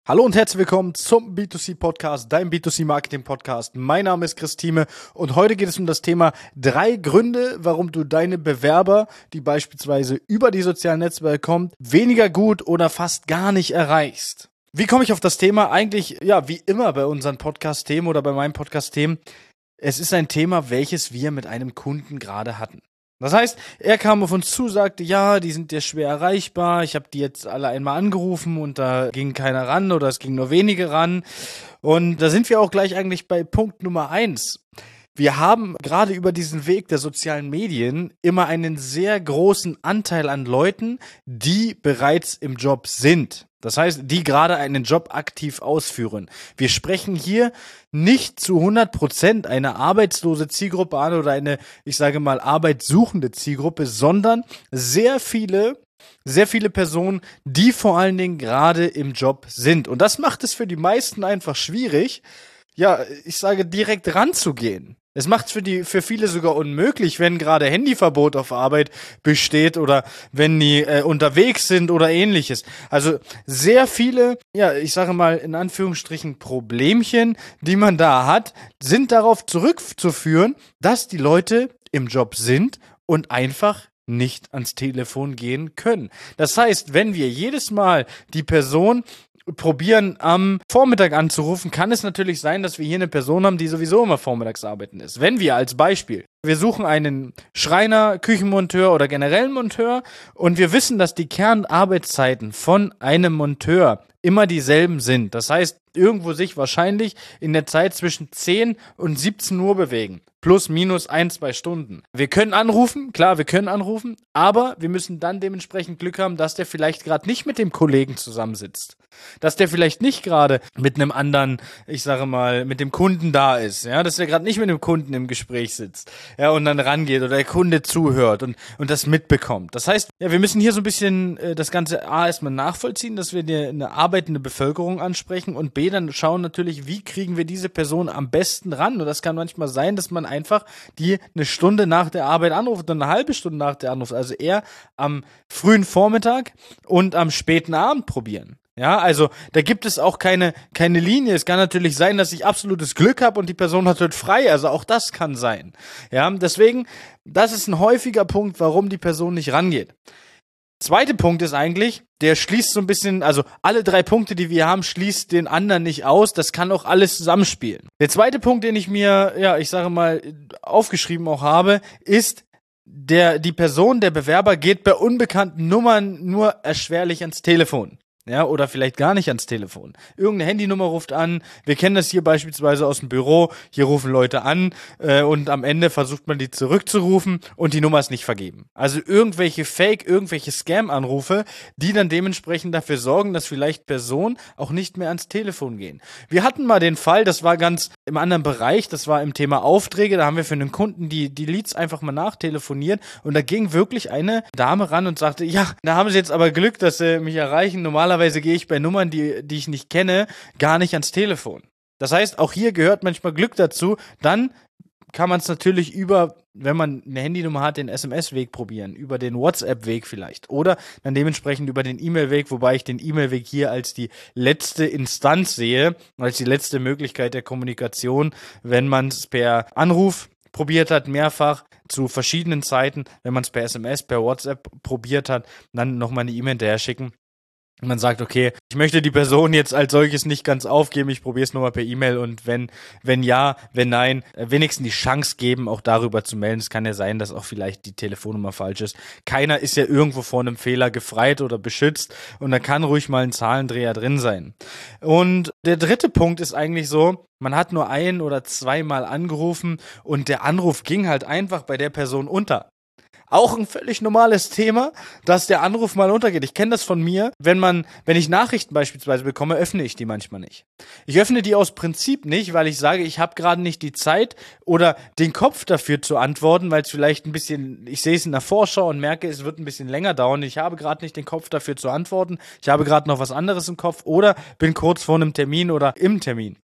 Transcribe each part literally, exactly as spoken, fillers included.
Hallo und herzlich willkommen zum B zwei C Podcast, dein B zwei C Marketing Podcast. Mein Name ist Chris Thieme und heute geht es um das Thema drei Gründe, warum du deine Bewerber, die beispielsweise über die sozialen Netzwerke kommen, weniger gut oder fast gar nicht erreichst. Wie komme ich auf das Thema? Eigentlich, ja, wie immer bei unseren Podcast-Themen oder bei meinen Podcast-Themen. Es ist ein Thema, welches wir mit einem Kunden gerade hatten. Das heißt, er kam auf uns zu, sagte, ja, die sind dir schwer erreichbar, ich habe die jetzt alle einmal angerufen und da ging keiner ran oder es ging nur wenige ran. Und da sind wir auch gleich eigentlich bei Punkt Nummer eins. Wir haben gerade über diesen Weg der sozialen Medien immer einen sehr großen Anteil an Leuten, die bereits im Job sind. Das heißt, die gerade einen Job aktiv ausführen. Wir sprechen hier nicht zu hundert Prozent eine arbeitslose Zielgruppe an oder eine, ich sage mal, arbeitssuchende Zielgruppe, sondern sehr viele, sehr viele Personen, die vor allen Dingen gerade im Job sind. Und das macht es für die meisten einfach schwierig, ja, ich sage, direkt ranzugehen. Es macht es für die, für viele sogar unmöglich, wenn gerade Handyverbot auf Arbeit besteht oder wenn die äh, unterwegs sind oder ähnliches. Also sehr viele, ja, ich sage mal in Anführungsstrichen Problemchen, die man da hat, sind darauf zurückzuführen, dass die Leute im Job sind und einfach nicht ans Telefon gehen können. Das heißt, wenn wir jedes Mal die Person probieren am Vormittag anzurufen, kann es natürlich sein, dass wir hier eine Person haben, die sowieso immer vormittags arbeiten ist. Wenn wir als Beispiel, wir suchen einen Schreiner, Küchenmonteur oder generellen Monteur und wir wissen, dass die Kernarbeitszeiten von einem Monteur immer dieselben sind. Das heißt, irgendwo sich wahrscheinlich in der Zeit zwischen zehn und siebzehn Uhr bewegen. Plus, minus ein, zwei Stunden. Wir können anrufen, klar, wir können anrufen, aber wir müssen dann dementsprechend Glück haben, dass der vielleicht gerade nicht mit dem Kollegen zusammensitzt. Dass der vielleicht nicht gerade mit einem anderen, ich sage mal, mit dem Kunden da ist. Ja, dass der gerade nicht mit dem Kunden im Gespräch sitzt. Ja, und dann rangeht oder der Kunde zuhört und, und das mitbekommt. Das heißt, ja, wir müssen hier so ein bisschen äh, das Ganze A erstmal nachvollziehen, dass wir eine, eine arbeitende Bevölkerung ansprechen und B dann schauen natürlich, wie kriegen wir diese Person am besten ran. Und das kann manchmal sein, dass man einfach die eine Stunde nach der Arbeit anruft und eine halbe Stunde nach der Anruf. Also eher am frühen Vormittag und am späten Abend probieren. Ja, also da gibt es auch keine keine Linie. Es kann natürlich sein, dass ich absolutes Glück habe und die Person hat heute frei. Also auch das kann sein. Ja, deswegen, das ist ein häufiger Punkt, warum die Person nicht rangeht. Zweiter Punkt ist eigentlich, der schließt so ein bisschen, also alle drei Punkte, die wir haben, schließt den anderen nicht aus. Das kann auch alles zusammenspielen. Der zweite Punkt, den ich mir, ja, ich sage mal, aufgeschrieben auch habe, ist, der die Person, der Bewerber geht bei unbekannten Nummern nur erschwerlich ans Telefon. Ja, oder vielleicht gar nicht ans Telefon. Irgendeine Handynummer ruft an. Wir kennen das hier beispielsweise aus dem Büro. Hier rufen Leute an äh, und am Ende versucht man die zurückzurufen und die Nummer ist nicht vergeben. Also irgendwelche Fake, irgendwelche Scam-Anrufe, die dann dementsprechend dafür sorgen, dass vielleicht Personen auch nicht mehr ans Telefon gehen. Wir hatten mal den Fall, das war ganz im anderen Bereich, das war im Thema Aufträge. Da haben wir für einen Kunden die, die Leads einfach mal nachtelefoniert und da ging wirklich eine Dame ran und sagte, ja, da haben sie jetzt aber Glück, dass sie mich erreichen. Normalerweise Normalerweise gehe ich bei Nummern, die, die ich nicht kenne, gar nicht ans Telefon. Das heißt, auch hier gehört manchmal Glück dazu. Dann kann man es natürlich über, wenn man eine Handynummer hat, den S M S-Weg probieren, über den WhatsApp-Weg vielleicht oder dann dementsprechend über den E-Mail-Weg, wobei ich den E-Mail-Weg hier als die letzte Instanz sehe, als die letzte Möglichkeit der Kommunikation, wenn man es per Anruf probiert hat, mehrfach zu verschiedenen Zeiten, wenn man es per S M S, per WhatsApp probiert hat, dann nochmal eine E-Mail hinterher schicken. Und man sagt, okay, ich möchte die Person jetzt als solches nicht ganz aufgeben, ich probiere es nochmal per E-Mail und wenn wenn ja, wenn nein, wenigstens die Chance geben, auch darüber zu melden. Es kann ja sein, dass auch vielleicht die Telefonnummer falsch ist. Keiner ist ja irgendwo vor einem Fehler gefreit oder beschützt und da kann ruhig mal ein Zahlendreher drin sein. Und der dritte Punkt ist eigentlich so, man hat nur ein- oder zweimal angerufen und der Anruf ging halt einfach bei der Person unter. Auch ein völlig normales Thema, dass der Anruf mal untergeht. Ich kenne das von mir, wenn man, wenn ich Nachrichten beispielsweise bekomme, öffne ich die manchmal nicht. Ich öffne die aus Prinzip nicht, weil ich sage, ich habe gerade nicht die Zeit oder den Kopf dafür zu antworten, weil es vielleicht ein bisschen, ich sehe es in der Vorschau und merke, es wird ein bisschen länger dauern. Ich habe gerade nicht den Kopf dafür zu antworten. Ich habe gerade noch was anderes im Kopf oder bin kurz vor einem Termin oder im Termin.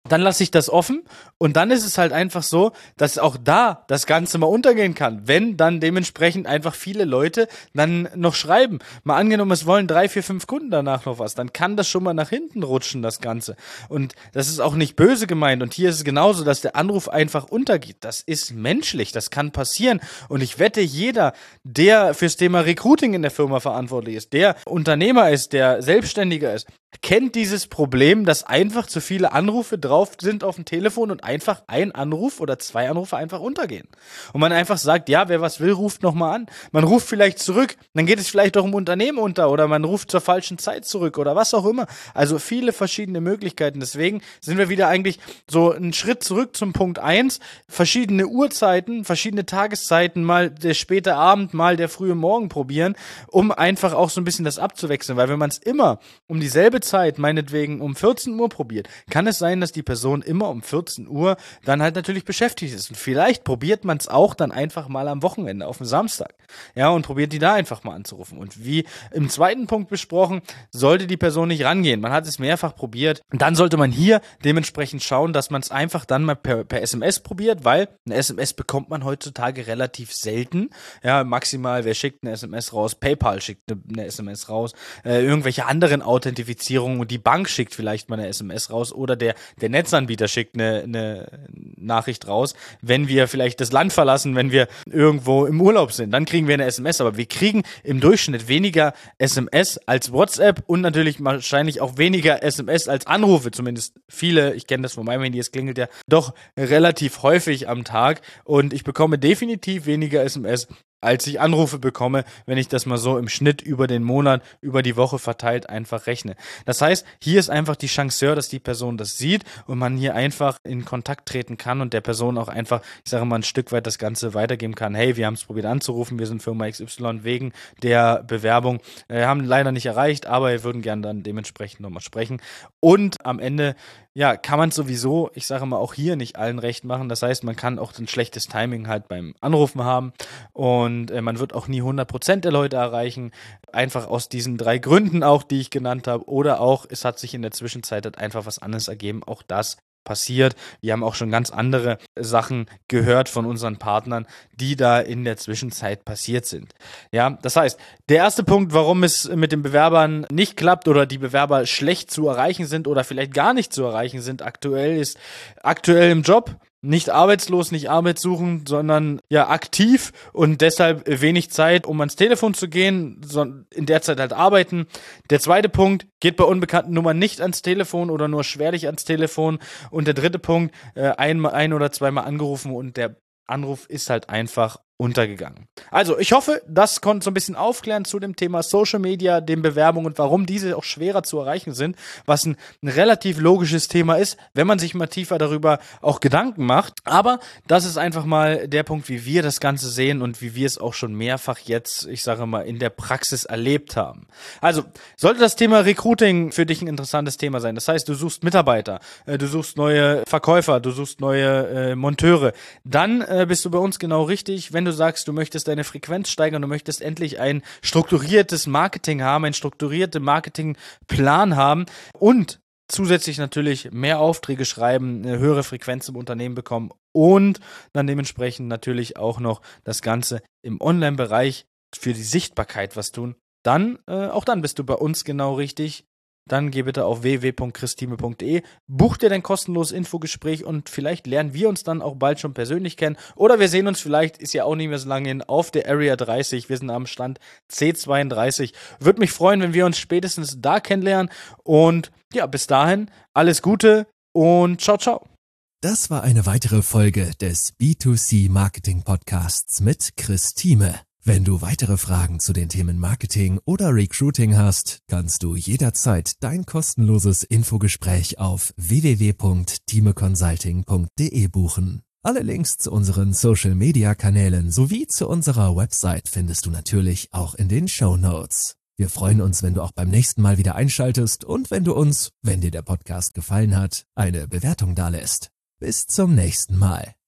dann lasse ich das offen und dann ist es halt einfach so, dass auch da das Ganze mal untergehen kann, wenn dann dementsprechend einfach viele Leute dann noch schreiben. Mal angenommen, es wollen drei, vier, fünf Kunden danach noch was, dann kann das schon mal nach hinten rutschen, das Ganze. Und das ist auch nicht böse gemeint und hier ist es genauso, dass der Anruf einfach untergeht. Das ist menschlich, das kann passieren und ich wette, jeder, der fürs Thema Recruiting in der Firma verantwortlich ist, der Unternehmer ist, der Selbstständiger ist, kennt dieses Problem, dass einfach zu viele Anrufe drauf sind auf dem Telefon und einfach ein Anruf oder zwei Anrufe einfach untergehen. Und man einfach sagt, ja, wer was will, ruft nochmal an. Man ruft vielleicht zurück, dann geht es vielleicht auch im Unternehmen unter oder man ruft zur falschen Zeit zurück oder was auch immer. Also viele verschiedene Möglichkeiten. Deswegen sind wir wieder eigentlich so einen Schritt zurück zum Punkt eins. Verschiedene Uhrzeiten, verschiedene Tageszeiten, mal der späte Abend, mal der frühe Morgen probieren, um einfach auch so ein bisschen das abzuwechseln. Weil wenn man es immer um dieselbe Zeit, meinetwegen um vierzehn Uhr probiert, kann es sein, dass die Person immer um vierzehn Uhr dann halt natürlich beschäftigt ist. Und vielleicht probiert man es auch dann einfach mal am Wochenende, auf dem Samstag. Ja, und probiert die da einfach mal anzurufen. Und wie im zweiten Punkt besprochen, sollte die Person nicht rangehen. Man hat es mehrfach probiert. Und dann sollte man hier dementsprechend schauen, dass man es einfach dann mal per, per S M S probiert, weil eine S M S bekommt man heutzutage relativ selten. Ja, maximal, wer schickt eine S M S raus? PayPal schickt eine, eine S M S raus. Äh, irgendwelche anderen Authentifizierungen und die Bank schickt vielleicht mal eine S M S raus oder der, der Netzanbieter schickt eine, eine Nachricht raus, wenn wir vielleicht das Land verlassen, wenn wir irgendwo im Urlaub sind, dann kriegen wir eine S M S, aber wir kriegen im Durchschnitt weniger S M S als WhatsApp und natürlich wahrscheinlich auch weniger S M S als Anrufe, zumindest viele, ich kenne das von meinem Handy, es klingelt ja doch relativ häufig am Tag und ich bekomme definitiv weniger S M S als ich Anrufe bekomme, wenn ich das mal so im Schnitt über den Monat, über die Woche verteilt einfach rechne. Das heißt, hier ist einfach die Chance höher, dass die Person das sieht und man hier einfach in Kontakt treten kann und der Person auch einfach, ich sage mal, ein Stück weit das Ganze weitergeben kann. Hey, wir haben es probiert anzurufen, wir sind Firma X Y wegen der Bewerbung, äh, haben leider nicht erreicht, aber wir würden gerne dann dementsprechend nochmal sprechen. Und am Ende ja, kann man sowieso, ich sage mal, auch hier nicht allen recht machen. Das heißt, man kann auch ein schlechtes Timing halt beim Anrufen haben und äh, man wird auch nie hundert Prozent der Leute erreichen. Einfach aus diesen drei Gründen auch, die ich genannt habe. Oder auch, es hat sich in der Zwischenzeit halt einfach was anderes ergeben. Auch das passiert. Wir haben auch schon ganz andere Sachen gehört von unseren Partnern, die da in der Zwischenzeit passiert sind. Ja, das heißt, der erste Punkt, warum es mit den Bewerbern nicht klappt oder die Bewerber schlecht zu erreichen sind oder vielleicht gar nicht zu erreichen sind aktuell, ist aktuell im Job. Nicht arbeitslos, nicht Arbeit suchen, sondern ja aktiv und deshalb wenig Zeit, um ans Telefon zu gehen, sondern in der Zeit halt arbeiten. Der zweite Punkt, geht bei unbekannten Nummern nicht ans Telefon oder nur schwerlich ans Telefon. Und der dritte Punkt, äh, einmal ein oder zweimal angerufen und der Anruf ist halt einfach untergegangen. Also, ich hoffe, das konnte so ein bisschen aufklären zu dem Thema Social Media, den Bewerbungen und warum diese auch schwerer zu erreichen sind, was ein, ein relativ logisches Thema ist, wenn man sich mal tiefer darüber auch Gedanken macht. Aber das ist einfach mal der Punkt, wie wir das Ganze sehen und wie wir es auch schon mehrfach jetzt, ich sage mal, in der Praxis erlebt haben. Also, sollte das Thema Recruiting für dich ein interessantes Thema sein, das heißt, du suchst Mitarbeiter, äh, du suchst neue Verkäufer, du suchst neue äh, Monteure, dann äh, bist du bei uns genau richtig. Wenn du sagst, du möchtest deine Frequenz steigern, du möchtest endlich ein strukturiertes Marketing haben, einen strukturierten Marketingplan haben und zusätzlich natürlich mehr Aufträge schreiben, eine höhere Frequenz im Unternehmen bekommen und dann dementsprechend natürlich auch noch das Ganze im Online-Bereich für die Sichtbarkeit was tun, dann, äh, auch dann bist du bei uns genau richtig. Dann geh bitte auf w w w punkt christime punkt de, buch dir dein kostenloses Infogespräch und vielleicht lernen wir uns dann auch bald schon persönlich kennen. Oder wir sehen uns vielleicht, ist ja auch nicht mehr so lange hin, auf der Area dreißig. Wir sind am Stand C zweiunddreißig. Würde mich freuen, wenn wir uns spätestens da kennenlernen. Und ja, bis dahin, alles Gute und ciao, ciao. Das war eine weitere Folge des B zwei C Marketing Podcasts mit Chris Thieme. Wenn du weitere Fragen zu den Themen Marketing oder Recruiting hast, kannst du jederzeit dein kostenloses Infogespräch auf w w w punkt thieme consulting punkt de buchen. Alle Links zu unseren Social-Media-Kanälen sowie zu unserer Website findest du natürlich auch in den Shownotes. Wir freuen uns, wenn du auch beim nächsten Mal wieder einschaltest und wenn du uns, wenn dir der Podcast gefallen hat, eine Bewertung dalässt. Bis zum nächsten Mal.